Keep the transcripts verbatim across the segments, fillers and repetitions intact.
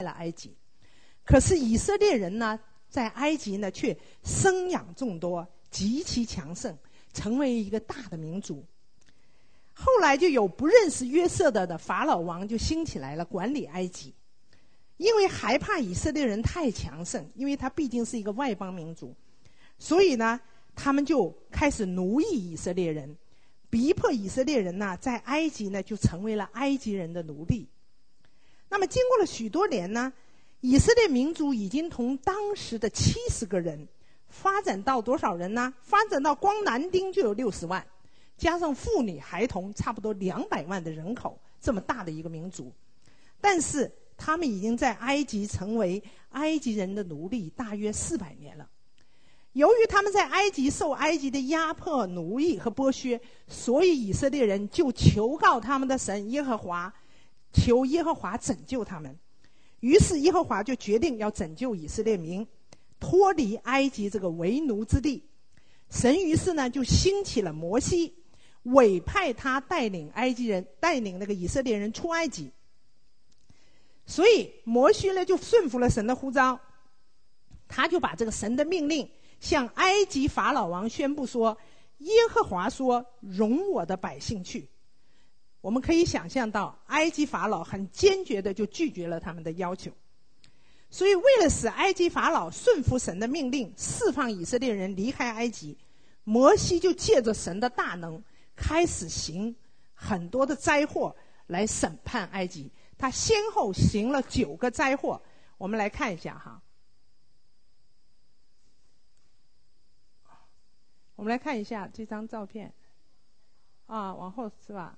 了埃及。可是以色列人呢，在埃及呢却生养众多，极其强盛，成为一个大的民族。后来就有不认识约瑟的的法老王就兴起来了，管理埃及。因为害怕以色列人太强盛，因为他毕竟是一个外邦民族，所以呢他们就开始奴役以色列人，逼迫以色列人呢在埃及呢就成为了埃及人的奴隶。那么经过了许多年呢，以色列民族已经从当时的七十个人发展到多少人呢？发展到光男丁就有六十万，加上妇女孩童差不多两百万的人口，这么大的一个民族。但是他们已经在埃及成为埃及人的奴隶大约四百年了。由于他们在埃及受埃及的压迫、奴役和剥削，所以以色列人就求告他们的神耶和华，求耶和华拯救他们。于是耶和华就决定要拯救以色列民，脱离埃及这个为奴之地。神于是呢就兴起了摩西，委派他带领埃及人，带领那个以色列人出埃及。所以摩西呢就顺服了神的呼召，他就把这个神的命令向埃及法老王宣布说，耶和华说，容我的百姓去。我们可以想象到埃及法老很坚决的就拒绝了他们的要求。所以为了使埃及法老顺服神的命令，释放以色列人离开埃及，摩西就借着神的大能开始行很多的灾祸来审判埃及。他先后行了九个灾祸，我们来看一下哈。我们来看一下这张照片，啊，往后是吧？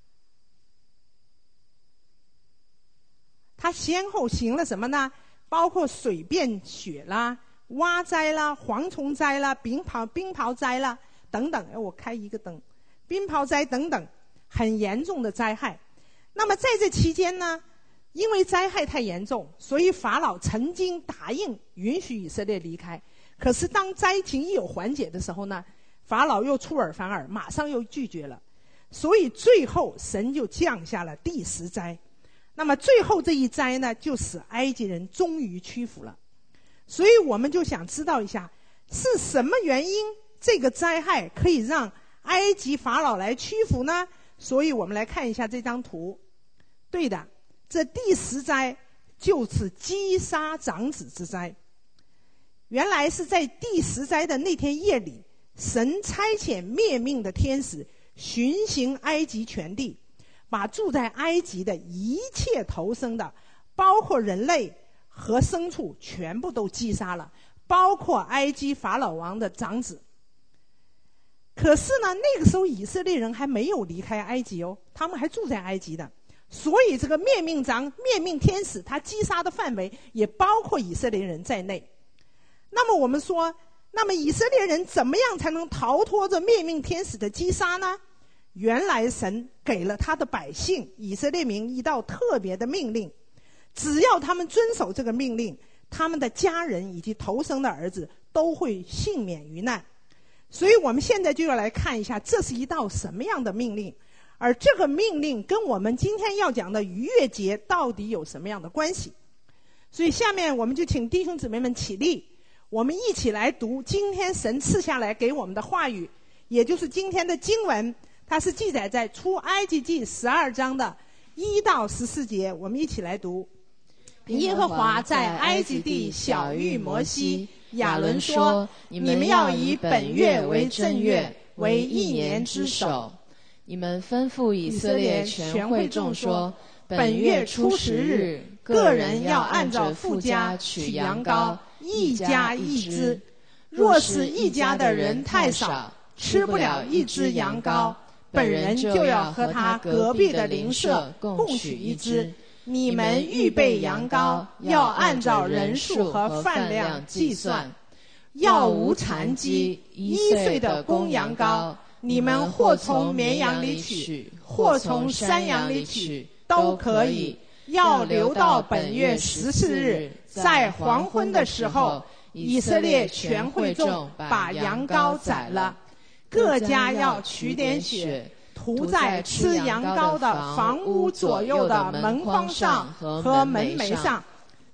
他先后行了什么呢？包括水变血啦、蛙灾啦、蝗虫灾啦、冰雹冰雹灾啦等等。哎，我开一个灯，冰雹灾等等，很严重的灾害。那么在这期间呢，因为灾害太严重，所以法老曾经答应允许以色列离开。可是当灾情一有缓解的时候呢，法老又出尔反尔，马上又拒绝了。所以最后神就降下了第十灾。那么最后这一灾呢，就使埃及人终于屈服了。所以我们就想知道一下，是什么原因这个灾害可以让埃及法老来屈服呢？所以我们来看一下这张图。对的，这第十灾就是击杀长子之灾。原来是在第十灾的那天夜里，神差遣灭命的天使巡行埃及全地，把住在埃及的一切头生的，包括人类和牲畜，全部都击杀了，包括埃及法老王的长子。可是呢，那个时候以色列人还没有离开埃及哦，他们还住在埃及的。所以这个灭命长灭命天使他击杀的范围也包括以色列人在内。那么我们说，那么以色列人怎么样才能逃脱这灭命天使的击杀呢？原来神给了他的百姓以色列民一道特别的命令，只要他们遵守这个命令，他们的家人以及头生的儿子都会幸免于难。所以我们现在就要来看一下，这是一道什么样的命令，而这个命令跟我们今天要讲的逾越节到底有什么样的关系。所以下面我们就请弟兄姊妹们起立，我们一起来读今天神赐下来给我们的话语，也就是今天的经文。它是记载在出埃及记十二章的一到十四节，我们一起来读。耶和华在埃及地晓谕摩西、亚伦说：你们要以本月为正月，为一年之首。 你们吩咐以色列全会众说： 本月初十日，个人要按照父家取羊羔，一家一只。若是一家的人太少，吃不了一只羊羔，本人就要和他隔壁的邻舍共取一只。你们预备羊羔，要按照人数和饭量计算，要无残疾，一岁的公羊羔，你们或从绵羊里取，或从山羊里取，都可以。要留到本月十四日，在黄昏的时候，以色列全会众把羊羔宰了，各家要取点血，涂在吃羊羔的房屋左右的门框上和门楣上，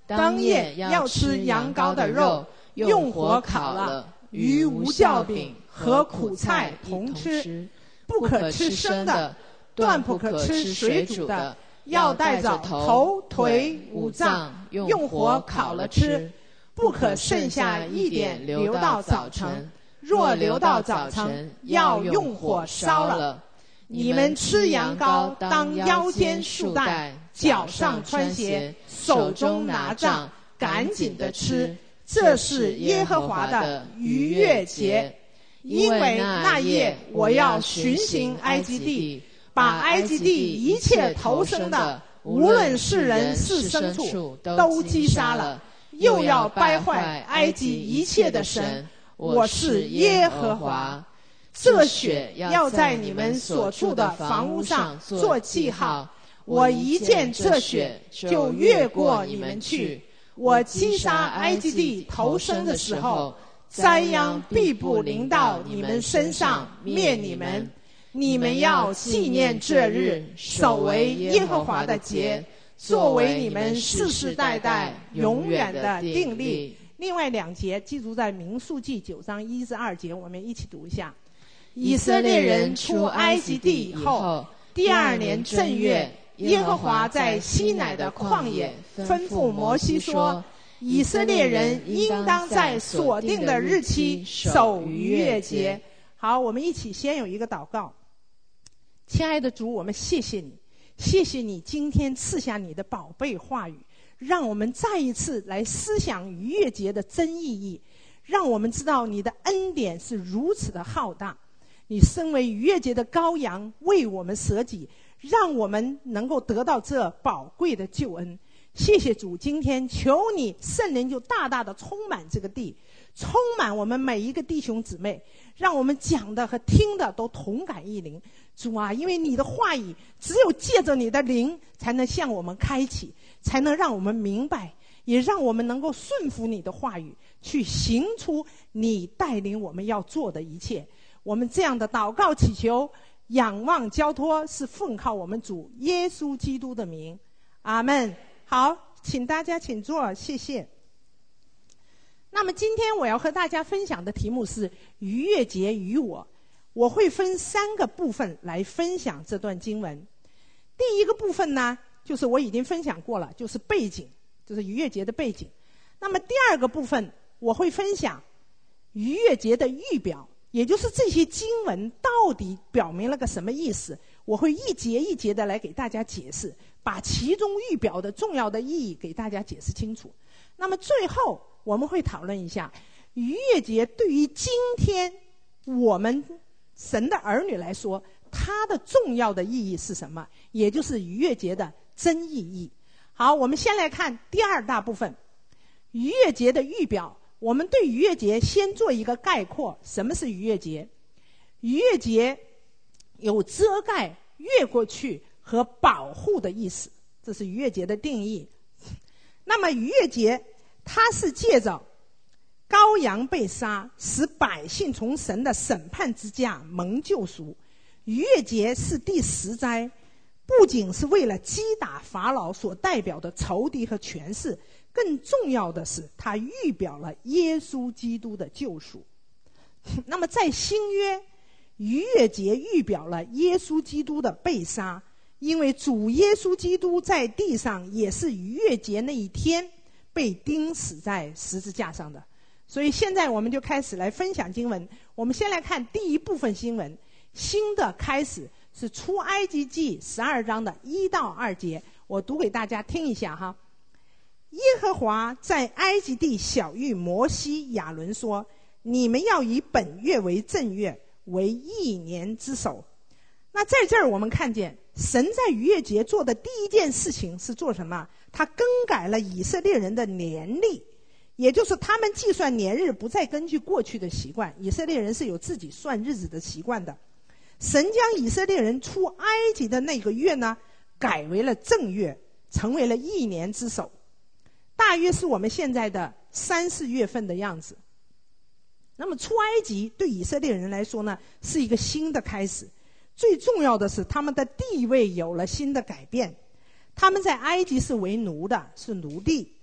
当夜要吃羊羔的肉，用火烤了，与无酵饼和苦菜同吃，不可吃生的，断不可吃水煮的，要带着头、腿、五脏，用火烤了吃，不可剩下一点留到早晨。若留到早晨，要用火烧了。你们吃羊羔，当腰间束带，脚上穿鞋，手中拿杖，赶紧的吃。这是耶和华的逾越节。因为那夜我要巡行埃及地，把埃及地一切头生的，无论是人是牲畜，都击杀了，又要败坏埃及一切的神。我是耶和华。这血要在你们所住的房屋上做记号，我一见这血就越过你们去。我击杀埃及地头生的时候，灾殃必不临到你们身上，灭你们。你们要纪念这日，守为耶和华的节，作为你们世世代代永远的定例。另外两节记住在民数记九章一至二节，我们一起读一下。以色列人出埃及地以后，第二年正月，耶和华在西乃的旷野吩咐摩西说，以色列人应当在所定的日期守逾越节。好，我们一起先有一个祷告。亲爱的主，我们谢谢你，谢谢你今天赐下你的宝贝话语，让我们再一次来思想逾越节的真意义，让我们知道你的恩典是如此的浩大。你身为逾越节的羔羊，为我们舍己，让我们能够得到这宝贵的救恩。谢谢主，今天求你圣灵就大大的充满这个地，充满我们每一个弟兄姊妹，让我们讲的和听的都同感一灵。主啊，因为你的话语只有借着你的灵才能向我们开启，才能让我们明白，也让我们能够顺服你的话语，去行出你带领我们要做的一切。我们这样的祷告祈求仰望交托，是奉靠我们主耶稣基督的名，阿们。好，请大家请坐，谢谢。那么今天我要和大家分享的题目是逾越节与我，我会分三个部分来分享这段经文。第一个部分呢，就是我已经分享过了，就是背景，就是逾越节的背景。那么第二个部分我会分享逾越节的预表，也就是这些经文到底表明了个什么意思，我会一节一节的来给大家解释，把其中预表的重要的意义给大家解释清楚。那么最后我们会讨论一下逾越节对于今天我们神的儿女来说，它的重要的意义是什么，也就是逾越节的真意义。好，我们先来看第二大部分，逾越节的预表。我们对逾越节先做一个概括，什么是逾越节？逾越节有遮盖、越过去和保护的意思，这是逾越节的定义。那么逾越节它是借着羔羊被杀，使百姓从神的审判之下蒙救赎。逾越节是第十灾，不仅是为了击打法老所代表的仇敌和权势，更重要的是它预表了耶稣基督的救赎。那么在新约，逾越节预表了耶稣基督的被杀，因为主耶稣基督在地上也是逾越节那一天被钉死在十字架上的。所以现在我们就开始来分享经文。我们先来看第一部分经文，新的开始是出埃及记十二章的一到二节，我读给大家听一下哈。耶和华在埃及地晓谕摩西、亚伦说，你们要以本月为正月，为一年之首。那在这儿我们看见神在逾越节做的第一件事情是做什么？他更改了以色列人的年历，也就是他们计算年日不再根据过去的习惯，以色列人是有自己算日子的习惯的。神将以色列人出埃及的那个月呢，改为了正月，成为了一年之首，大约是我们现在的三四月份的样子。那么出埃及对以色列人来说呢，是一个新的开始。最重要的是他们的地位有了新的改变，他们在埃及是为奴的，是奴隶，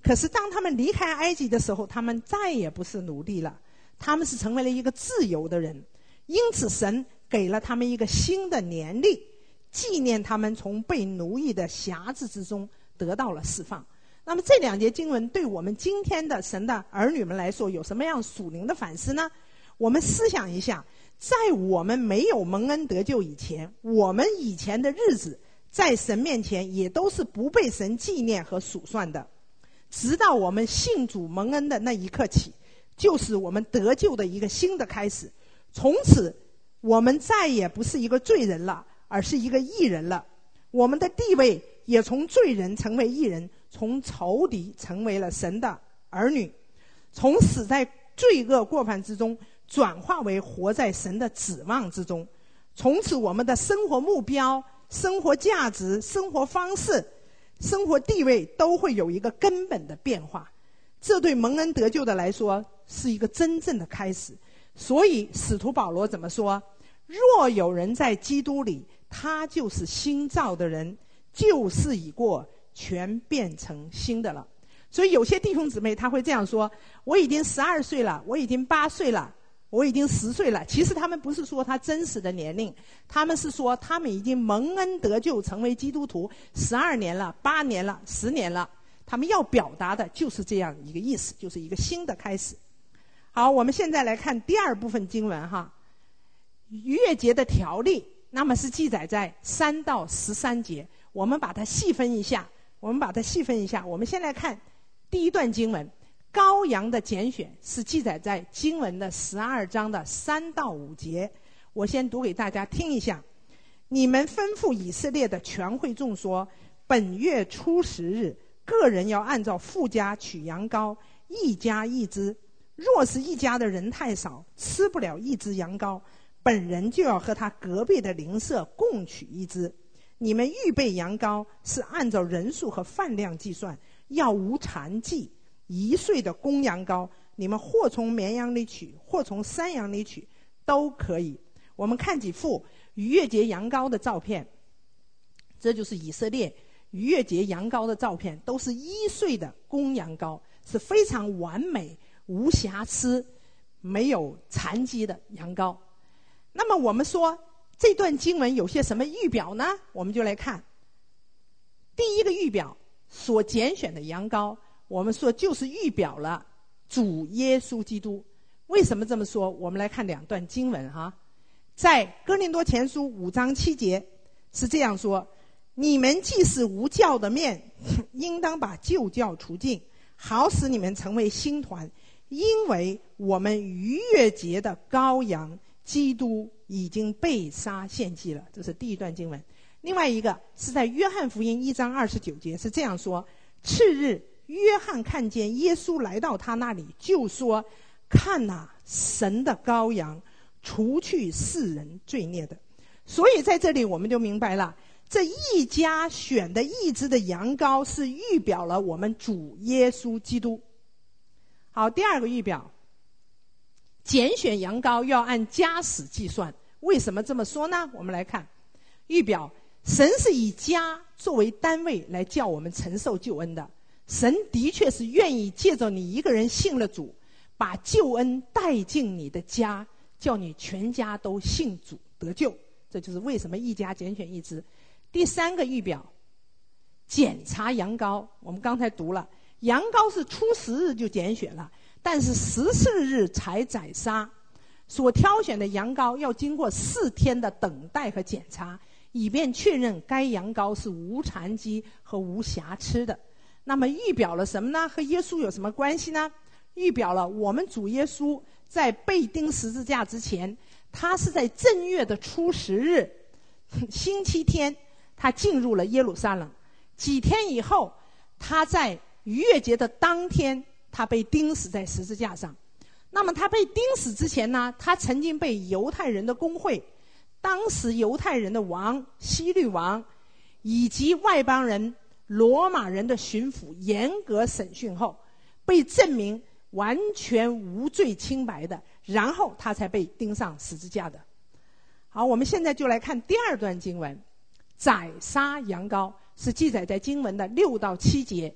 可是当他们离开埃及的时候，他们再也不是奴隶了，他们是成为了一个自由的人。因此神给了他们一个新的年历，纪念他们从被奴役的辖制之中得到了释放。那么这两节经文对我们今天的神的儿女们来说有什么样属灵的反思呢？我们思想一下，在我们没有蒙恩得救以前，我们以前的日子在神面前也都是不被神纪念和数算的。直到我们信主蒙恩的那一刻起，就是我们得救的一个新的开始。从此我们再也不是一个罪人了，而是一个义人了。我们的地位也从罪人成为义人，从仇敌成为了神的儿女，从死在罪恶过犯之中转化为活在神的指望之中。从此我们的生活目标、生活价值、生活方式、生活地位都会有一个根本的变化。这对蒙恩得救的来说是一个真正的开始。所以使徒保罗怎么说？若有人在基督里，他就是新造的人，旧事已过，全变成新的了。所以有些弟兄姊妹他会这样说，我已经十二岁了，我已经八岁了，我已经十岁了。其实他们不是说他真实的年龄，他们是说他们已经蒙恩得救成为基督徒十二年了，八年了，十年了。他们要表达的就是这样一个意思，就是一个新的开始。好，我们现在来看第二部分经文哈，逾越节的条例，那么是记载在三到十三节。我们把它细分一下，我们把它细分一下。我们先来看第一段经文，羔羊的拣选是记载在经文的十二章的三到五节。我先读给大家听一下。你们吩咐以色列的全会众说，本月初十日，个人要按照父家取羊羔，一家一只。若是一家的人太少，吃不了一只羊羔，本人就要和他隔壁的邻舍共取一只。你们预备羊羔是按照人数和饭量计算，要无残疾。一岁的公羊羔，你们或从绵羊里取，或从山羊里取，都可以。我们看几幅逾越节羊羔的照片，这就是以色列逾越节羊羔的照片，都是一岁的公羊羔，是非常完美无瑕疵没有残疾的羊羔。那么我们说这段经文有些什么预表呢？我们就来看第一个预表，所拣选的羊羔，我们说就是预表了主耶稣基督。为什么这么说？我们来看两段经文哈，在哥林多前书五章七节是这样说，你们既是无酵的面，应当把旧酵除尽，好使你们成为新团，因为我们逾越节的羔羊基督已经被杀献祭了。这是第一段经文。另外一个是在约翰福音一章二十九节是这样说，次日约翰看见耶稣来到他那里，就说，看哪，神的羔羊，除去世人罪孽的。所以在这里我们就明白了，这一家选的一只的羊羔是预表了我们主耶稣基督。好，第二个预表，拣选羊羔要按家史计算。为什么这么说呢？我们来看预表，神是以家作为单位来叫我们承受救恩的。神的确是愿意借着你一个人信了主，把救恩带进你的家，叫你全家都信主得救。这就是为什么一家拣选一只。第三个预表，检查羊羔，我们刚才读了，羊羔是初十日就拣选了，但是十四日才宰杀。所挑选的羊羔要经过四天的等待和检查，以便确认该羊羔是无残疾和无瑕疵的。那么预表了什么呢？和耶稣有什么关系呢？预表了我们主耶稣在被钉十字架之前，他是在正月的初十日星期天他进入了耶路撒冷。几天以后，他在逾越节的当天他被钉死在十字架上。那么他被钉死之前呢，他曾经被犹太人的公会，当时犹太人的王希律王以及外邦人罗马人的巡抚严格审讯后，被证明完全无罪清白的，然后他才被钉上十字架的。好，我们现在就来看第二段经文，宰杀羊羔是记载在经文的六到七节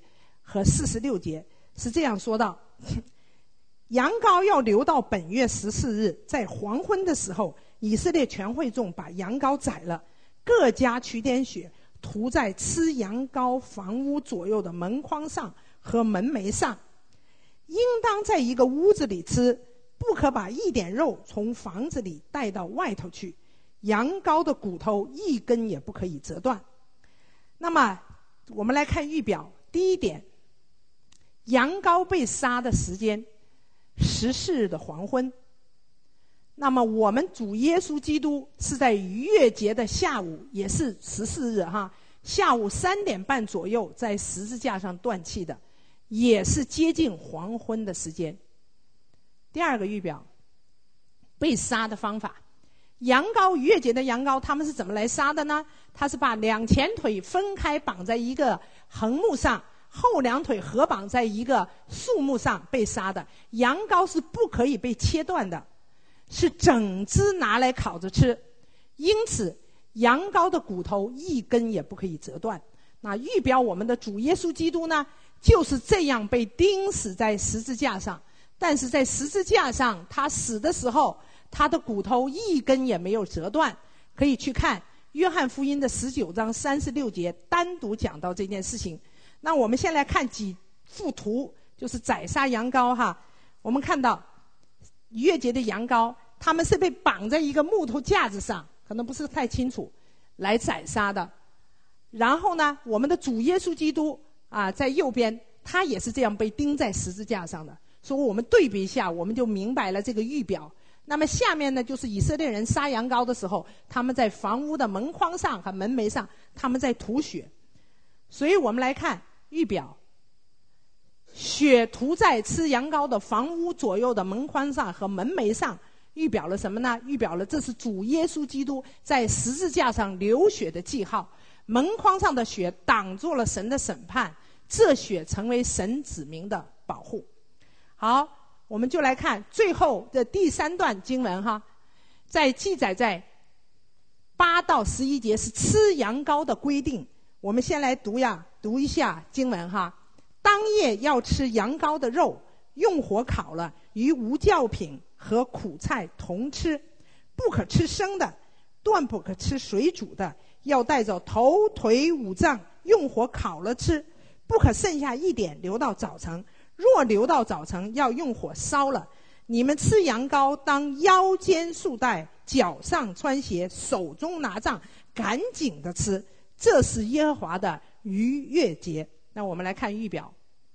和四十六节，是这样说道：羊羔要留到本月十四日，在黄昏的时候，以色列全会众把羊羔宰了，各家取点血，涂在吃羊羔房屋左右的门框上和门楣上，应当在一个屋子里吃，不可把一点肉从房子里带到外头去。羊羔的骨头一根也不可以折断。那么我们来看预表，第一点，羊羔被杀的时间十四日的黄昏。那么我们主耶稣基督是在逾越节的下午，也是十四日哈，下午三点半左右在十字架上断气的，也是接近黄昏的时间。第二个预表，被杀的方法。羊羔，逾越节的羊羔他们是怎么来杀的呢？他是把两前腿分开绑在一个横木上，后两腿合绑在一个树木上被杀的。羊羔是不可以被切断的，是整只拿来烤着吃，因此羊羔的骨头一根也不可以折断。那预表我们的主耶稣基督呢，就是这样被钉死在十字架上，但是在十字架上他死的时候，他的骨头一根也没有折断。可以去看约翰福音的十九章三十六节，单独讲到这件事情。那我们先来看几幅图，就是宰杀羊羔哈。我们看到逾越节的羊羔，他们是被绑在一个木头架子上，可能不是太清楚，来宰杀的。然后呢，我们的主耶稣基督啊，在右边，他也是这样被钉在十字架上的。所以我们对比一下，我们就明白了这个预表。那么下面呢，就是以色列人杀羊羔的时候，他们在房屋的门框上和门楣上，他们在涂血。所以我们来看预表，血涂在吃羊羔的房屋左右的门框上和门楣上，预表了什么呢？预表了这是主耶稣基督在十字架上流血的记号。门框上的血挡住了神的审判，这血成为神子民的保护。好，我们就来看最后的第三段经文哈，在记载在八到十一节是吃羊羔的规定。我们先来读呀，读一下经文哈。当夜要吃羊羔的肉，用火烤了，与无酵品和苦菜同吃，不可吃生的，断不可吃水煮的，要带着头腿五脏，用火烤了吃，不可剩下一点留到早晨。若留到早晨，要用火烧了。你们吃羊羔，当腰间束带，脚上穿鞋，手中拿杖，赶紧的吃，这是耶和华的逾越节。那我们来看预表。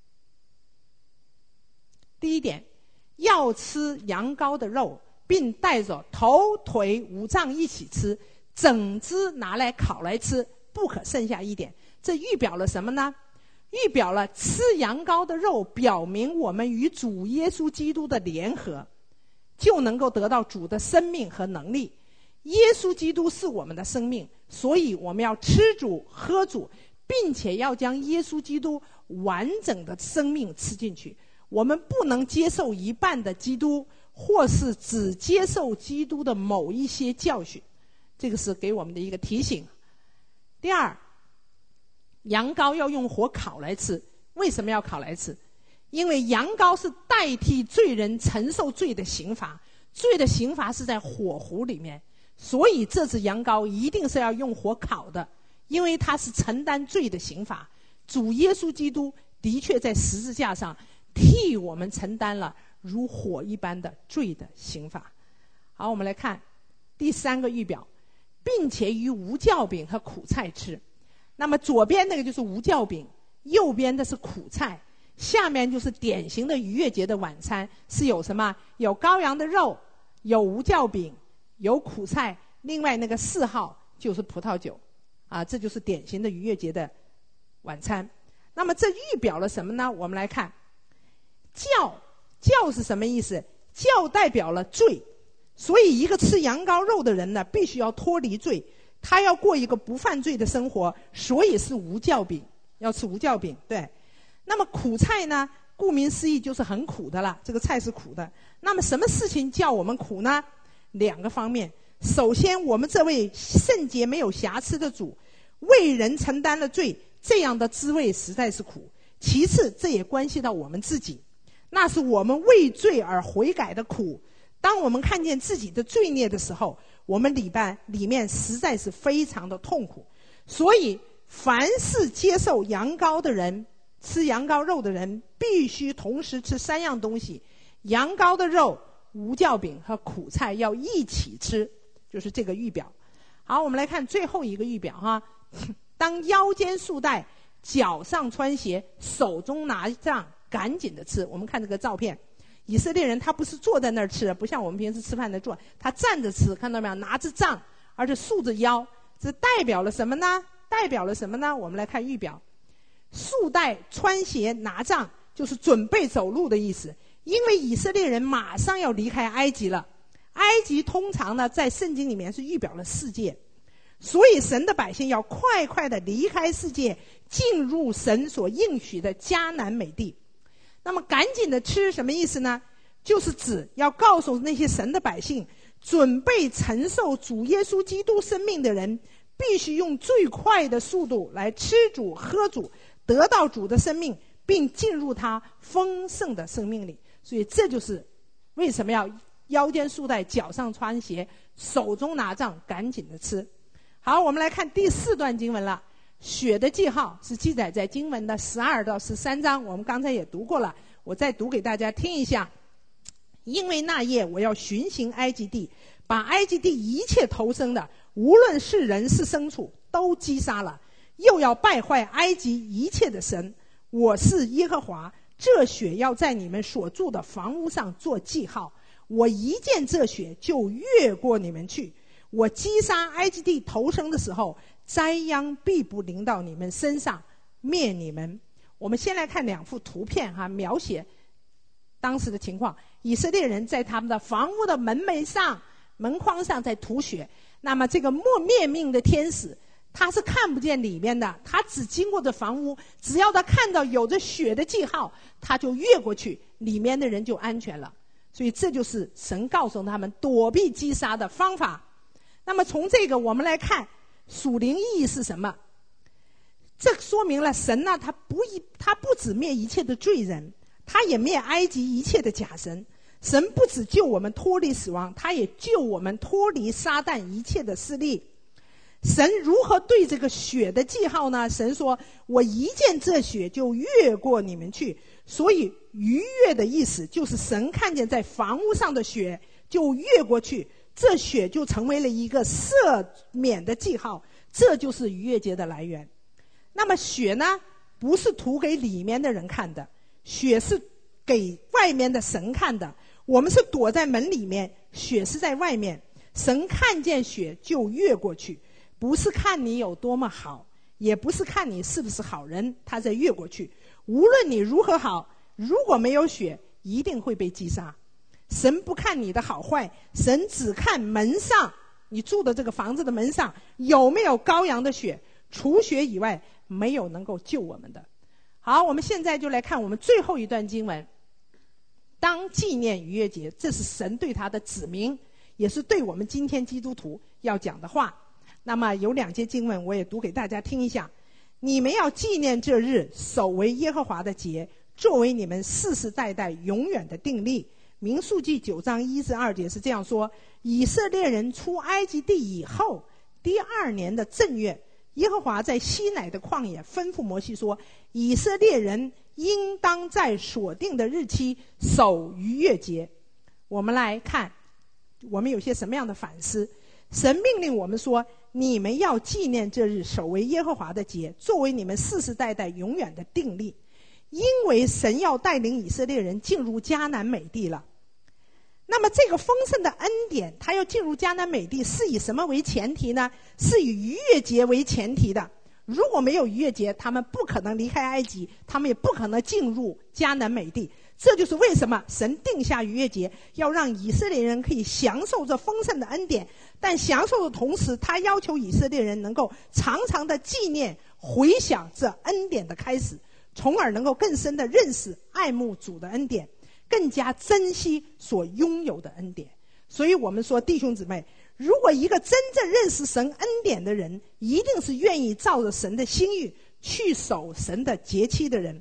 第一点，要吃羊羔的肉，并带着头腿五脏一起吃，整只拿来烤来吃，不可剩下一点。这预表了什么呢？预表了吃羊羔的肉，表明我们与主耶稣基督的联合，就能够得到主的生命和能力。耶稣基督是我们的生命，所以我们要吃主喝主，并且要将耶稣基督完整的生命吃进去。我们不能接受一半的基督，或是只接受基督的某一些教训，这个是给我们的一个提醒。第二，羊羔要用火烤来吃。为什么要烤来吃？因为羊羔是代替罪人承受罪的刑罚，罪的刑罚是在火湖里面，所以这只羊羔一定是要用火烤的，因为它是承担罪的刑罚。主耶稣基督的确在十字架上替我们承担了如火一般的罪的刑罚。好，我们来看第三个预表，并且与无酵饼和苦菜吃。那么左边那个就是无酵饼，右边的是苦菜，下面就是典型的逾越节的晚餐，是有什么？有羔羊的肉，有无酵饼，有苦菜，另外那个四号就是葡萄酒啊，这就是典型的逾越节的晚餐。那么这预表了什么呢？我们来看酵，酵是什么意思？酵代表了罪，所以一个吃羊羔肉的人呢，必须要脱离罪，他要过一个不犯罪的生活，所以是无酵饼，要吃无酵饼。对，那么苦菜呢，顾名思义就是很苦的了，这个菜是苦的。那么什么事情叫我们苦呢？两个方面。首先，我们这位圣洁没有瑕疵的主为人承担了罪，这样的滋味实在是苦。 其次，这也关系到我们自己，那是我们为罪而悔改的苦。当我们看见自己的罪孽的时候，我们里边里面实在是非常的痛苦。所以凡是接受羊羔的人，吃羊羔肉的人，必须同时吃三样东西：羊羔的肉、无酵饼和苦菜要一起吃，就是这个预表。好，我们来看最后一个预表哈。当腰间束带，脚上穿鞋，手中拿杖，赶紧的吃。我们看这个照片，以色列人他不是坐在那儿吃，不像我们平时吃饭的坐，他站着吃，看到没有？拿着杖，而且束着腰，这代表了什么呢？代表了什么呢？我们来看预表，束带、穿鞋、拿杖，就是准备走路的意思。因为以色列人马上要离开埃及了，埃及通常呢在圣经里面是预表了世界，所以神的百姓要快快的离开世界，进入神所应许的迦南美地。那么赶紧的吃什么意思呢？就是指要告诉那些神的百姓，准备承受主耶稣基督生命的人，必须用最快的速度来吃主喝主，得到主的生命，并进入他丰盛的生命里。所以这就是为什么要腰间束带，脚上穿鞋，手中拿杖，赶紧的吃。好，我们来看第四段经文了。血的记号是记载在经文的十二到十三章，我们刚才也读过了，我再读给大家听一下。因为那夜我要巡行埃及地，把埃及地一切投生的，无论是人是牲畜，都击杀了，又要败坏埃及一切的神。我是耶和华，这血要在你们所住的房屋上做记号，我一见这血就越过你们去。我击杀埃及地投生的时候，灾殃必不临到你们身上，灭你们。我们先来看两幅图片哈，描写当时的情况。以色列人在他们的房屋的门楣上、门框上在涂血，那么这个莫灭命的天使他是看不见里面的，他只经过这房屋，只要他看到有着血的记号，他就越过去，里面的人就安全了。所以这就是神告诉他们躲避击杀的方法。那么从这个我们来看属灵意义是什么？这说明了神呢，他不一他不只灭一切的罪人，他也灭埃及一切的假神。神不只救我们脱离死亡，他也救我们脱离撒旦一切的势力。神如何对这个血的记号呢？神说，我一见这血就越过你们去。所以逾越的意思就是神看见在房屋上的血就越过去，这血就成为了一个赦免的记号，这就是逾越节的来源。那么血呢，不是涂给里面的人看的，血是给外面的神看的。我们是躲在门里面，血是在外面，神看见血就越过去，不是看你有多么好，也不是看你是不是好人，他在越过去。无论你如何好，如果没有血，一定会被击杀。神不看你的好坏，神只看门上，你住的这个房子的门上有没有羔羊的血，除血以外没有能够救我们的。好，我们现在就来看我们最后一段经文。当纪念逾越节，这是神对他的指明，也是对我们今天基督徒要讲的话。那么有两节经文我也读给大家听一下。你们要纪念这日，守为耶和华的节，作为你们世世代代永远的定例。民数记九章一至二节是这样说：以色列人出埃及地以后，第二年的正月，耶和华在西乃的旷野吩咐摩西说，以色列人应当在所定的日期守逾越节。我们来看我们有些什么样的反思。神命令我们说，你们要纪念这日，守为耶和华的节，作为你们世世代代永远的定例。因为神要带领以色列人进入迦南美地了。那么这个丰盛的恩典，他要进入迦南美地是以什么为前提呢？是以逾越节为前提的。如果没有逾越节，他们不可能离开埃及，他们也不可能进入迦南美地。这就是为什么神定下逾越节，要让以色列人可以享受这丰盛的恩典，但享受的同时，他要求以色列人能够常常的纪念回想这恩典的开始，从而能够更深的认识爱慕主的恩典，更加珍惜所拥有的恩典。所以我们说，弟兄姊妹，如果一个真正认识神恩典的人，一定是愿意照着神的心意去守神的节期的人。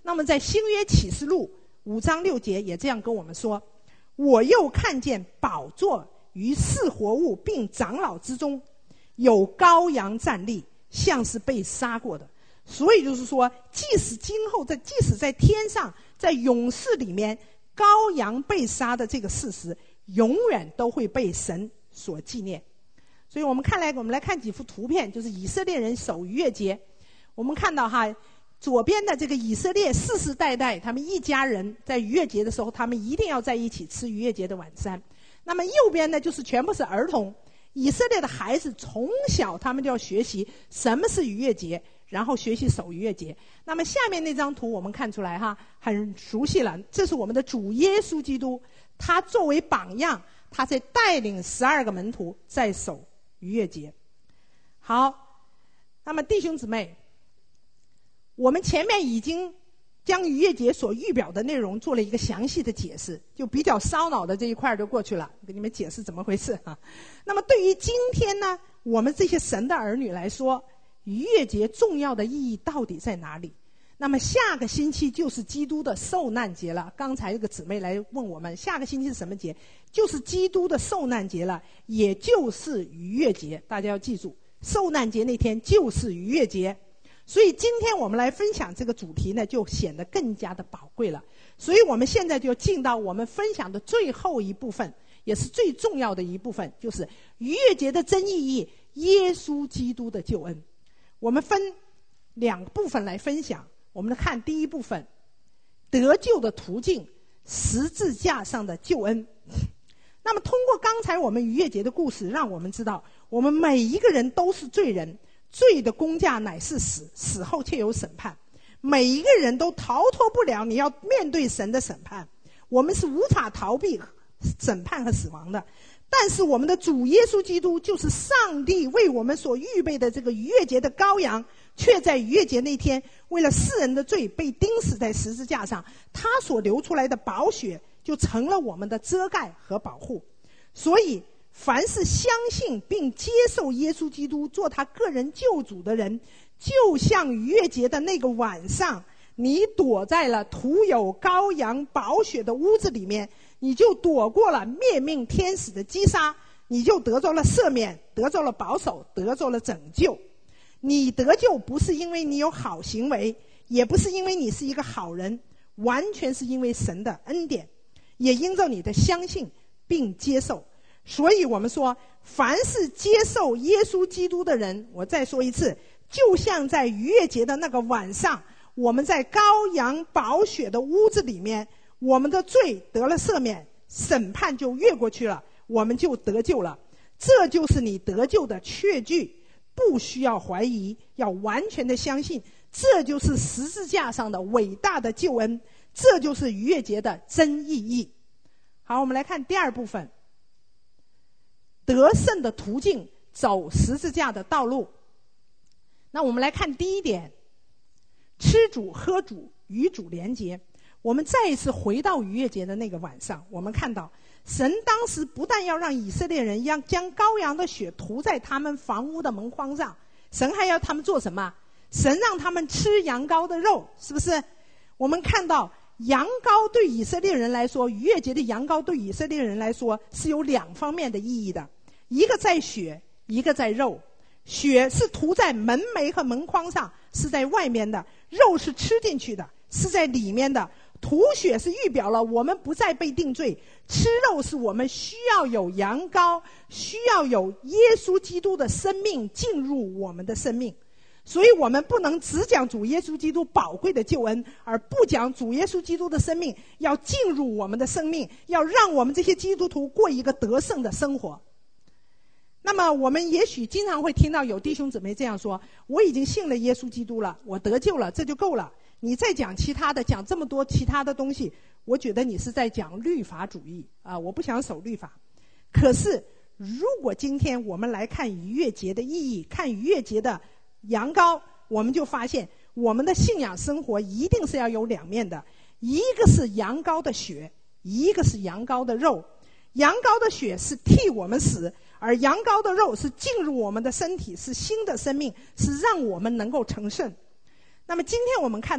那么在新约启示录五章六节也这样跟我们说，我又看见宝座与四活物并长老之中有羔羊站立，像是被杀过的。所以就是说，即使今后在即使在天上，在勇士里面，羔羊被杀的这个事实永远都会被神所纪念。所以我们看来我们来看几幅图片，就是以色列人守逾越节。我们看到哈，左边的这个以色列世世代代他们一家人在逾越节的时候，他们一定要在一起吃逾越节的晚餐。那么右边呢，就是全部是儿童，以色列的孩子从小他们就要学习什么是逾越节，然后学习守逾越节。那么下面那张图我们看出来哈，很熟悉了，这是我们的主耶稣基督，他作为榜样，他在带领十二个门徒在守逾越节。好，那么弟兄姊妹，我们前面已经将逾越节所预表的内容做了一个详细的解释，就比较烧脑的这一块就过去了，给你们解释怎么回事啊。那么对于今天呢，我们这些神的儿女来说，逾越节重要的意义到底在哪里？那么下个星期就是基督的受难节了。刚才这个姊妹来问我们，下个星期是什么节？就是基督的受难节了，也就是逾越节。大家要记住，受难节那天就是逾越节。所以今天我们来分享这个主题呢，就显得更加的宝贵了。所以我们现在就进到我们分享的最后一部分，也是最重要的一部分，就是逾越节的真意义，耶稣基督的救恩。我们分两部分来分享。我们来看第一部分，得救的途径，十字架上的救恩。那么通过刚才我们逾越节的故事，让我们知道我们每一个人都是罪人，罪的工价乃是死，死后却有审判，每一个人都逃脱不了你要面对神的审判，我们是无法逃避审判和死亡的。但是我们的主耶稣基督就是上帝为我们所预备的这个逾越节的羔羊，却在逾越节那天为了世人的罪被钉死在十字架上，他所流出来的宝血就成了我们的遮盖和保护。所以凡是相信并接受耶稣基督做他个人救主的人，就像逾越节的那个晚上，你躲在了涂有羔羊宝血的屋子里面，你就躲过了灭命天使的击杀，你就得着了赦免，得着了保守，得着了拯救。你得救不是因为你有好行为，也不是因为你是一个好人，完全是因为神的恩典，也因着你的相信并接受。所以我们说，凡是接受耶稣基督的人，我再说一次，就像在逾越节的那个晚上，我们在羔羊宝血的屋子里面，我们的罪得了赦免，审判就越过去了，我们就得救了。这就是你得救的确据，不需要怀疑，要完全的相信，这就是十字架上的伟大的救恩，这就是逾越节的真意义。好，我们来看第二部分，得胜的途径，走十字架的道路。那我们来看第一点，吃主喝主与主连结。我们再一次回到逾越节的那个晚上，我们看到神当时不但要让以色列人将将羔羊的血涂在他们房屋的门框上，神还要他们做什么？神让他们吃羊羔的肉，是不是？我们看到羊羔对以色列人来说，逾越节的羊羔对以色列人来说是有两方面的意义的，一个在血，一个在肉。血是涂在门楣和门框上，是在外面的；肉是吃进去的，是在里面的。涂血是预表了我们不再被定罪，吃肉是我们需要有羊羔，需要有耶稣基督的生命进入我们的生命。所以我们不能只讲主耶稣基督宝贵的救恩，而不讲主耶稣基督的生命要进入我们的生命，要让我们这些基督徒过一个得胜的生活。那么我们也许经常会听到有弟兄姊妹这样说，我已经信了耶稣基督了，我得救了，这就够了。你再讲其他的，讲这么多其他的东西，我觉得你是在讲律法主义啊！我不想守律法。可是如果今天我们来看逾越节的意义，看逾越节的羊羔，我们就发现我们的信仰生活一定是要有两面的，一个是羊羔的血，一个是羊羔的肉。羊羔的血是替我们死，而羊羔的肉是进入我们的身体，是新的生命，是让我们能够成圣。那么今天我们看到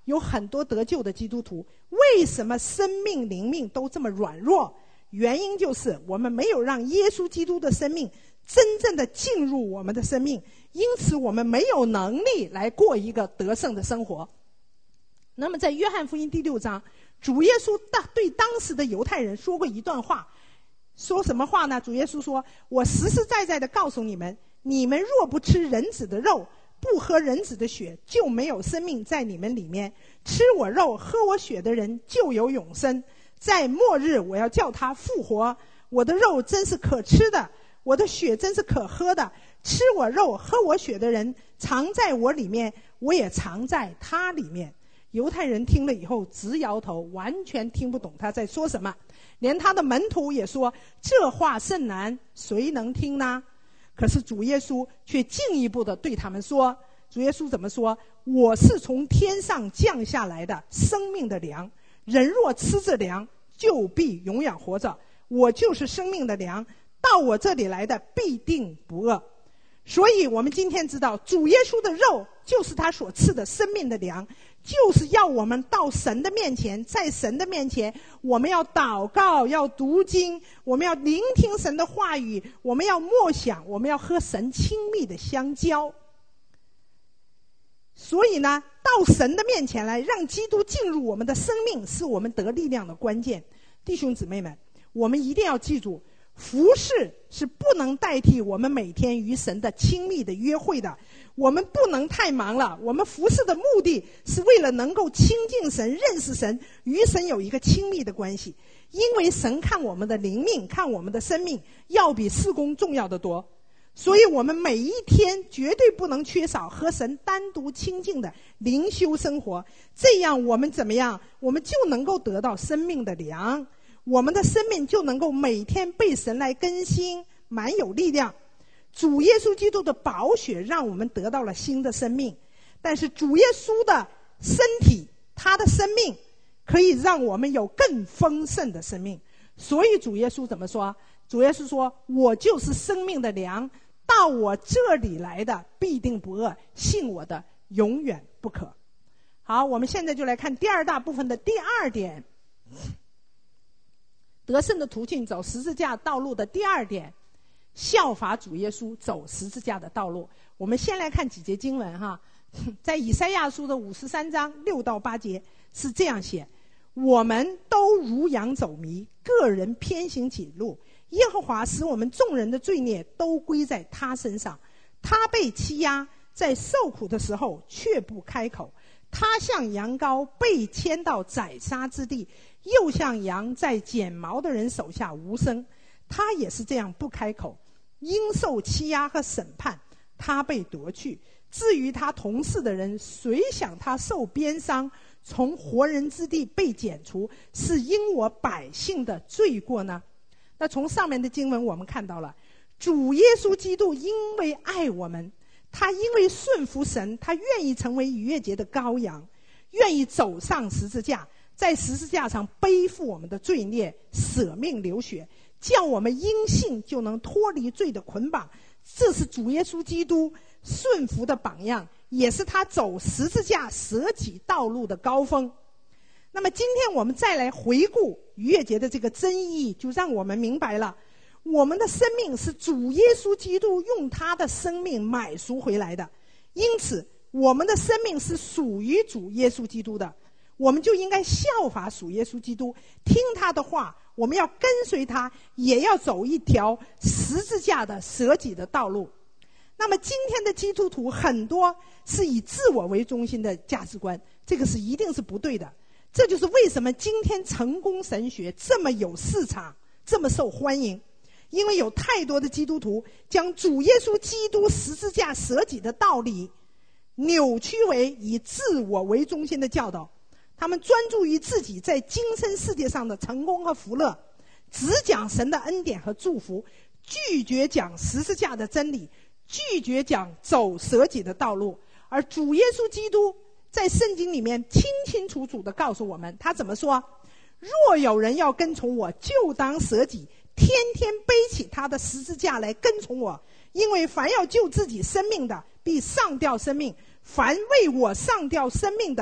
有很多得救的基督徒，为什么生命灵命都这么软弱？原因就是我们没有让耶稣基督的生命真正的进入我们的生命，因此我们没有能力来过一个得胜的生活。那么在约翰福音第六章，主耶稣对当时的犹太人说过一段话，说什么话呢？主耶稣说，我实实在在的告诉你们，你们若不吃人子的肉，不喝人子的血，就没有生命在你们里面。吃我肉喝我血的人就有永生，在末日我要叫他复活。我的肉真是可吃的，我的血真是可喝的。吃我肉喝我血的人藏在我里面，我也藏在他里面。犹太人听了以后直摇头，完全听不懂他在说什么。连他的门徒也说，这话甚难，谁能听呢？可是主耶稣却进一步的对他们说，主耶稣怎么说？我是从天上降下来的生命的粮，人若吃这粮，就必永远活着。我就是生命的粮，到我这里来的必定不饿。所以我们今天知道，主耶稣的肉就是他所赐的生命的粮，就是要我们到神的面前，在神的面前我们要祷告，要读经，我们要聆听神的话语，我们要默想，我们要和神亲密的相交。所以呢，到神的面前来，让基督进入我们的生命，是我们得力量的关键。弟兄姊妹们，我们一定要记住，服事是不能代替我们每天与神的亲密的约会的。我们不能太忙了，我们服事的目的是为了能够亲近神，认识神，与神有一个亲密的关系。因为神看我们的灵命，看我们的生命，要比事工重要得多。所以我们每一天绝对不能缺少和神单独亲近的灵修生活，这样我们怎么样？我们就能够得到生命的粮，我们的生命就能够每天被神来更新，满有力量。主耶稣基督的宝血让我们得到了新的生命，但是主耶稣的身体，他的生命可以让我们有更丰盛的生命。所以主耶稣怎么说？主耶稣说，我就是生命的粮，到我这里来的必定不饿，信我的永远不渴。好，我们现在就来看第二大部分的第二点，得胜的途径，走十字架道路的第二点，效法主耶稣走十字架的道路。我们先来看几节经文哈，在以赛亚书的五十三章六到八节是这样写：我们都如羊走迷，个人偏行己路，耶和华使我们众人的罪孽都归在他身上。他被欺压，在受苦的时候却不开口。他像羊羔被牵到宰杀之地，又像羊在剪毛的人手下无声。他也是这样不开口，因受欺压和审判，他被夺去。至于他同事的人，谁想他受鞭伤，从活人之地被剪除，是因我百姓的罪过呢？那从上面的经文我们看到了，主耶稣基督因为爱我们，他因为顺服神，他愿意成为逾越节的羔羊，愿意走上十字架，在十字架上背负我们的罪孽，舍命流血，叫我们因信就能脱离罪的捆绑。这是主耶稣基督顺服的榜样，也是他走十字架舍己道路的高峰。那么今天我们再来回顾逾越节的这个真意，就让我们明白了，我们的生命是主耶稣基督用他的生命买赎回来的，因此我们的生命是属于主耶稣基督的，我们就应该效法主耶稣基督，听他的话，我们要跟随他，也要走一条十字架的舍己的道路。那么今天的基督徒很多是以自我为中心的价值观，这个是一定是不对的。这就是为什么今天成功神学这么有市场，这么受欢迎，因为有太多的基督徒将主耶稣基督十字架舍己的道理扭曲为以自我为中心的教导，他们专注于自己在今生世界上的成功和福乐，只讲神的恩典和祝福，拒绝讲十字架的真理，拒绝讲走舍己的道路。而主耶稣基督在圣经里面清清楚楚地告诉我们，他怎么说？若有人要跟从我，就当舍己，天天背起他的十字架来跟从我。因为凡要救自己生命的，必上吊生命；凡为我上吊生命的，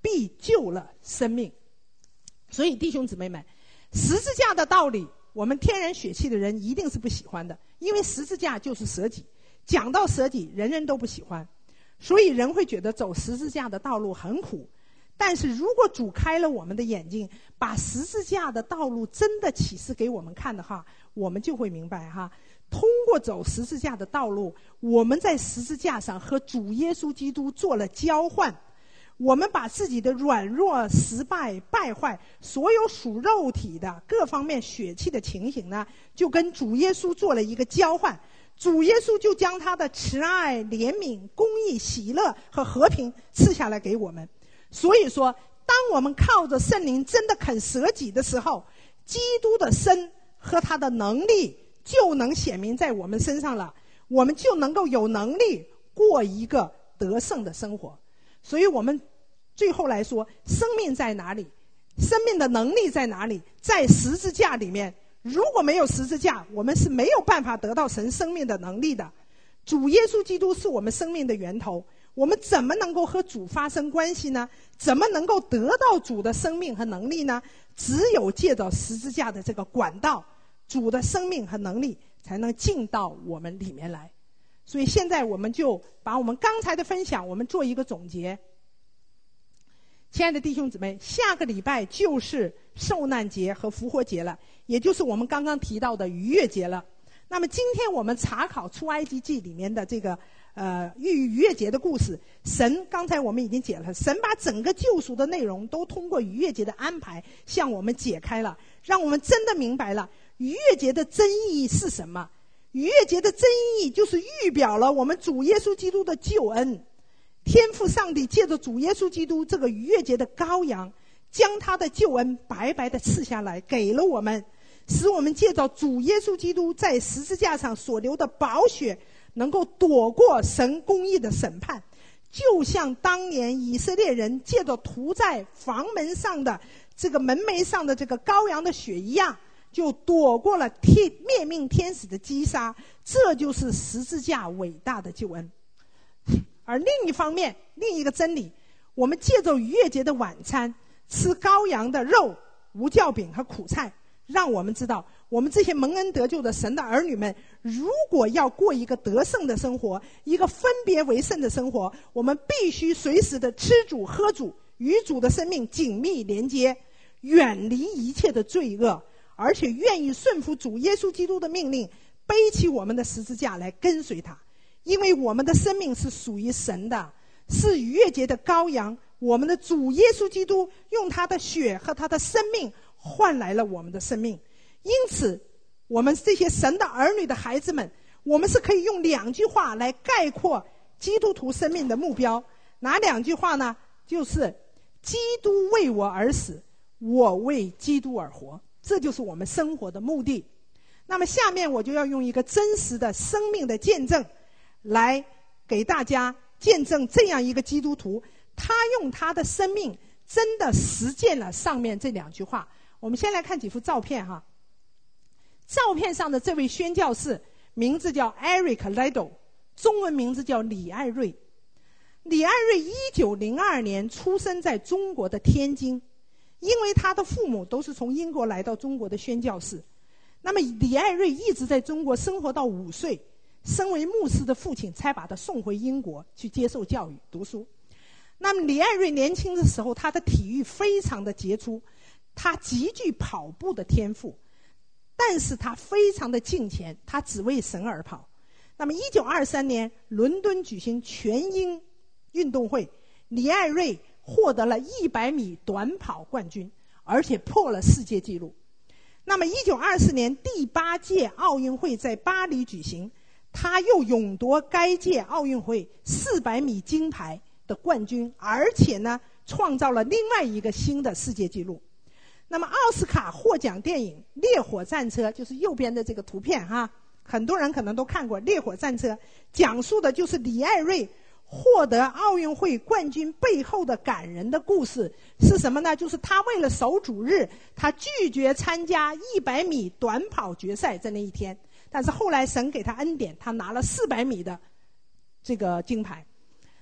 必救了生命。所以弟兄姊妹们，十字架的道理我们天然血气的人一定是不喜欢的，因为十字架就是舍己，讲到舍己人人都不喜欢，所以人会觉得走十字架的道路很苦。但是如果主开了我们的眼睛，把十字架的道路真的启示给我们看的话，我们就会明白哈，通过走十字架的道路，我们在十字架上和主耶稣基督做了交换，我们把自己的软弱、失败、败坏，所有属肉体的各方面血气的情形呢，就跟主耶稣做了一个交换。主耶稣就将他的慈爱、怜悯、公义、喜乐和和平赐下来给我们。所以说，当我们靠着圣灵真的肯舍己的时候，基督的身和他的能力就能显明在我们身上了，我们就能够有能力过一个得胜的生活。所以我们最后来说，生命在哪里？生命的能力在哪里？在十字架里面。如果没有十字架，我们是没有办法得到神生命的能力的。主耶稣基督是我们生命的源头，我们怎么能够和主发生关系呢？怎么能够得到主的生命和能力呢？只有借着十字架的这个管道，主的生命和能力才能进到我们里面来。所以现在我们就把我们刚才的分享我们做一个总结。亲爱的弟兄姊妹，下个礼拜就是受难节和复活节了，也就是我们刚刚提到的逾越节了。那么今天我们查考出埃及记里面的这个呃逾逾越节的故事，神刚才我们已经解了，神把整个救赎的内容都通过逾越节的安排向我们解开了，让我们真的明白了逾越节的真意是什么。逾越节的真意就是预表了我们主耶稣基督的救恩。天父上帝借着主耶稣基督这个逾越节的羔羊，将他的救恩白白的赐下来给了我们，使我们借着主耶稣基督在十字架上所流的宝血，能够躲过神公义的审判，就像当年以色列人借着涂在房门上的这个门楣上的这个羔羊的血一样，就躲过了天灭命天使的击杀。这就是十字架伟大的救恩。而另一方面，另一个真理，我们借着逾越节的晚餐，吃羔羊的肉、无酵饼和苦菜，让我们知道，我们这些蒙恩得救的神的儿女们，如果要过一个得胜的生活，一个分别为圣的生活，我们必须随时的吃主喝主，与主的生命紧密连接，远离一切的罪恶，而且愿意顺服主耶稣基督的命令，背起我们的十字架来跟随他。因为我们的生命是属于神的，是逾越节的羔羊，我们的主耶稣基督用他的血和他的生命换来了我们的生命。因此我们这些神的儿女的孩子们，我们是可以用两句话来概括基督徒生命的目标。哪两句话呢？就是基督为我而死，我为基督而活，这就是我们生活的目的。那么下面我就要用一个真实的生命的见证来给大家见证这样一个基督徒，他用他的生命真的实践了上面这两句话。我们先来看几幅照片哈。照片上的这位宣教士名字叫 Eric Liddell， 中文名字叫李爱瑞。李爱瑞一九零二年出生在中国的天津，因为他的父母都是从英国来到中国的宣教士。那么李爱瑞一直在中国生活到五岁，身为牧师的父亲才把他送回英国去接受教育读书。那么李爱瑞年轻的时候，他的体育非常的杰出，他极具跑步的天赋，但是他非常的敬虔，他只为神而跑。那么一九二三年伦敦举行全英运动会，李爱瑞获得了一百米短跑冠军，而且破了世界纪录。那么一九二四年第八届奥运会在巴黎举行，他又勇夺该届奥运会四百米金牌的冠军，而且呢创造了另外一个新的世界纪录。那么奥斯卡获奖电影《烈火战车》，就是右边的这个图片哈，很多人可能都看过《烈火战车》，讲述的就是李爱瑞获得奥运会冠军背后的感人的故事。是什么呢？就是他为了守主日，他拒绝参加一百米短跑决赛在那一天，但是后来神给他恩典，他拿了四百米的这个金牌。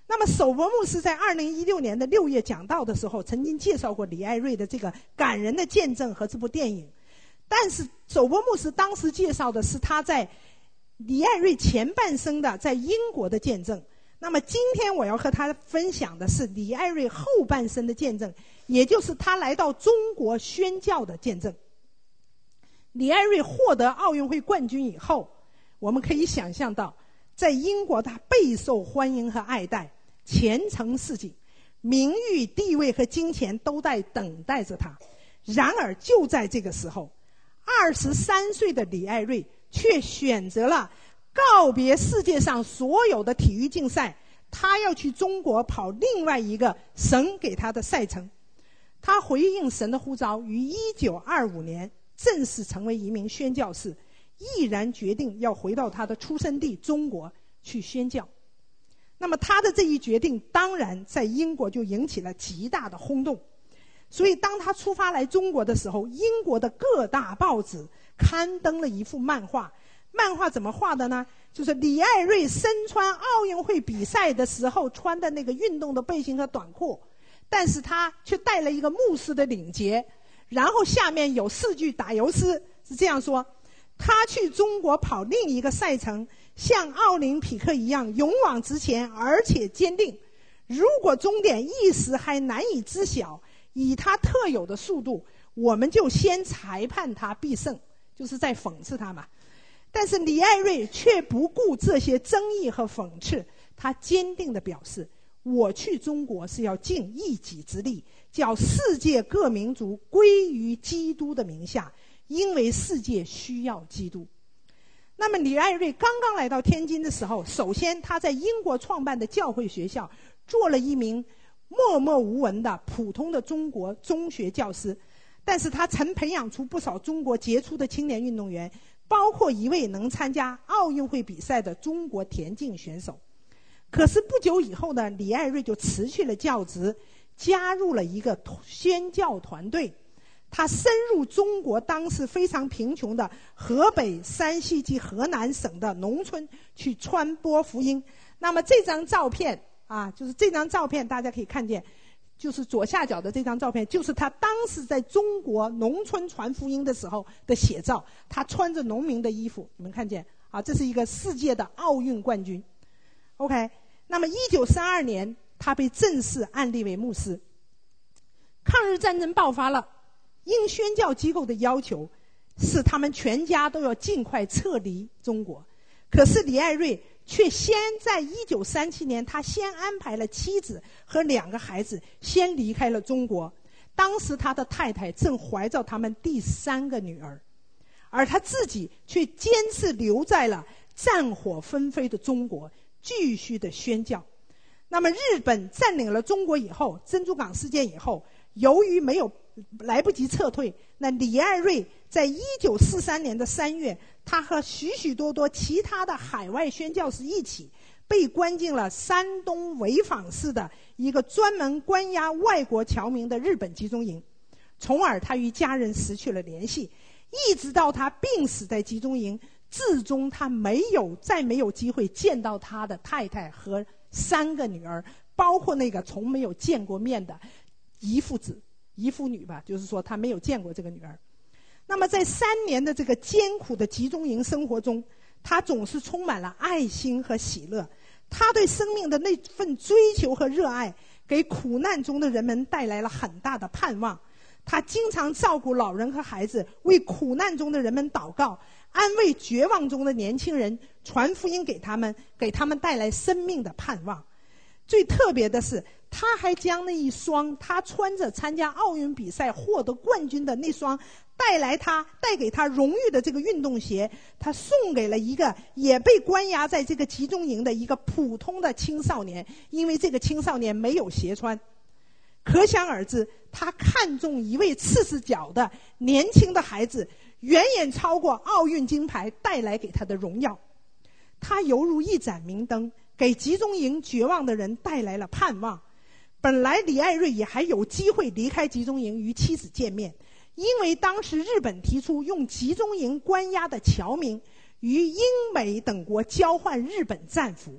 那么首博牧师在二零一六年的六月讲道的时候，曾经介绍过李艾瑞的这个感人的见证和这部电影。但是首博牧师当时介绍的是他在李艾瑞前半生的在英国的见证。那么今天我要和他分享的是李艾瑞后半生的见证，也就是他来到中国宣教的见证。李艾瑞获得奥运会冠军以后，我们可以想象到在英国他备受欢迎和爱戴，前程似锦，名誉、地位和金钱都在等待着他。然而就在这个时候，二十三岁的李艾瑞却选择了告别世界上所有的体育竞赛，他要去中国跑另外一个神给他的赛程。他回应神的呼召，于一九二五年正式成为一名宣教士，毅然决定要回到他的出生地中国去宣教。那么他的这一决定当然在英国就引起了极大的轰动。所以当他出发来中国的时候，英国的各大报纸刊登了一幅漫画。漫画怎么画的呢？就是李艾瑞身穿奥运会比赛的时候穿的那个运动的背心和短裤，但是他却戴了一个牧师的领结，然后下面有四句打油诗，是这样说：他去中国跑另一个赛程，像奥林匹克一样勇往直前，而且坚定。如果终点一时还难以知晓，以他特有的速度，我们就先裁判他必胜，就是在讽刺他嘛。但是李艾瑞却不顾这些争议和讽刺，他坚定地表示，我去中国是要尽一己之力，叫世界各民族归于基督的名下，因为世界需要基督。那么李艾瑞刚刚来到天津的时候，首先他在英国创办的教会学校做了一名默默无闻的普通的中国中学教师，但是他曾培养出不少中国杰出的青年运动员，包括一位能参加奥运会比赛的中国田径选手。可是不久以后呢，李艾瑞就辞去了教职，加入了一个宣教团队。他深入中国当时非常贫穷的河北、山西及河南省的农村去传播福音。那么这张照片啊，就是这张照片大家可以看见，就是左下角的这张照片，就是他当时在中国农村传福音的时候的写照。他穿着农民的衣服，你们看见啊，这是一个世界的奥运冠军。OK， 那么一九三二年，他被正式按立为牧师。抗日战争爆发了，因宣教机构的要求，是他们全家都要尽快撤离中国。可是李艾瑞却先在一九三七年，他先安排了妻子和两个孩子先离开了中国。当时他的太太正怀着他们第三个女儿，而他自己却坚持留在了战火纷飞的中国，继续的宣教。那么日本占领了中国以后，珍珠港事件以后，由于没有来不及撤退，那李艾瑞在一九四三年的三月，他和许许多多其他的海外宣教士一起被关进了山东潍坊市的一个专门关押外国侨民的日本集中营，从而他与家人失去了联系，一直到他病死在集中营，至终他没有再没有机会见到他的太太和三个女儿，包括那个从没有见过面的姨父子姨父女吧，就是说他没有见过这个女儿。那么在三年的这个艰苦的集中营生活中，他总是充满了爱心和喜乐。他对生命的那份追求和热爱，给苦难中的人们带来了很大的盼望。他经常照顾老人和孩子，为苦难中的人们祷告，安慰绝望中的年轻人，传福音给他们，给他们带来生命的盼望。最特别的是，他还将那一双他穿着参加奥运比赛获得冠军的那双带来他带给他荣誉的这个运动鞋，他送给了一个也被关押在这个集中营的一个普通的青少年，因为这个青少年没有鞋穿。可想而知，他看中一位赤着脚的年轻的孩子，远远超过奥运金牌带来给他的荣耀。他犹如一盏明灯，给集中营绝望的人带来了盼望。本来李艾瑞也还有机会离开集中营与妻子见面，因为当时日本提出用集中营关押的侨民与英美等国交换日本战俘，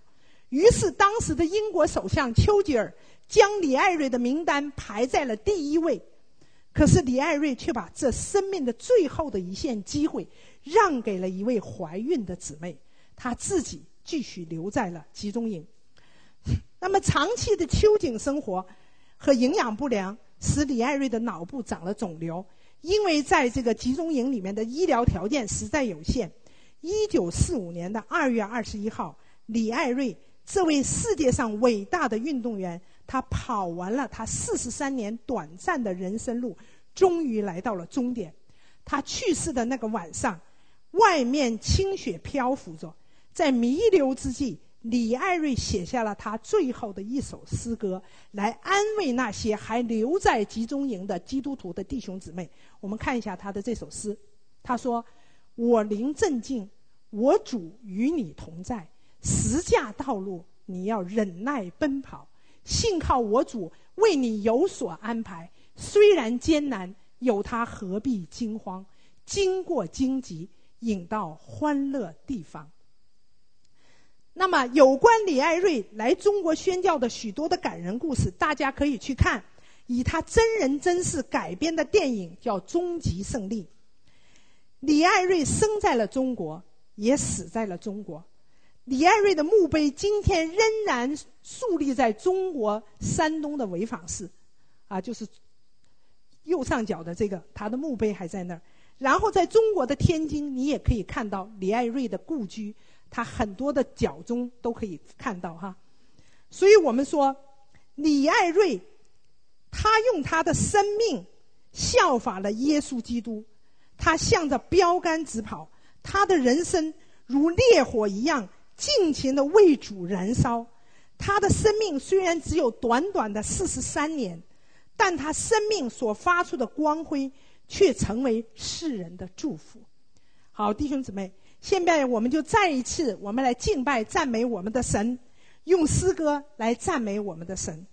于是当时的英国首相丘吉尔将李艾瑞的名单排在了第一位。可是李艾瑞却把这生命的最后的一线机会让给了一位怀孕的姊妹，她自己继续留在了集中营。那么长期的囚禁生活和营养不良使李艾瑞的脑部长了肿瘤，因为在这个集中营里面的医疗条件实在有限。一九四五年的二月二十一号，李艾瑞这位世界上伟大的运动员，他跑完了他四十三年短暂的人生路，终于来到了终点。他去世的那个晚上，外面清雪漂浮着，在弥留之际，李艾瑞写下了他最后的一首诗歌，来安慰那些还留在集中营的基督徒的弟兄姊妹。我们看一下他的这首诗。他说：我灵正静，我主与你同在，十架道路你要忍耐奔跑，信靠我主为你有所安排，虽然艰难，有他何必惊慌，经过荆棘，引到欢乐地方。那么有关李艾瑞来中国宣教的许多的感人故事，大家可以去看以他真人真事改编的电影，叫《终极胜利》。李艾瑞生在了中国，也死在了中国。李艾瑞的墓碑今天仍然竖立在中国山东的潍坊市，啊，就是右上角的这个，他的墓碑还在那儿。然后在中国的天津，你也可以看到李艾瑞的故居，他很多的角钟都可以看到哈。所以我们说，李艾瑞他用他的生命效法了耶稣基督，他向着标杆直跑，他的人生如烈火一样尽情地为主燃烧。他的生命虽然只有短短的四十三年，但他生命所发出的光辉却成为世人的祝福。好，弟兄姊妹，现在我们就再一次我们来敬拜赞美我们的神，用诗歌来赞美我们的神。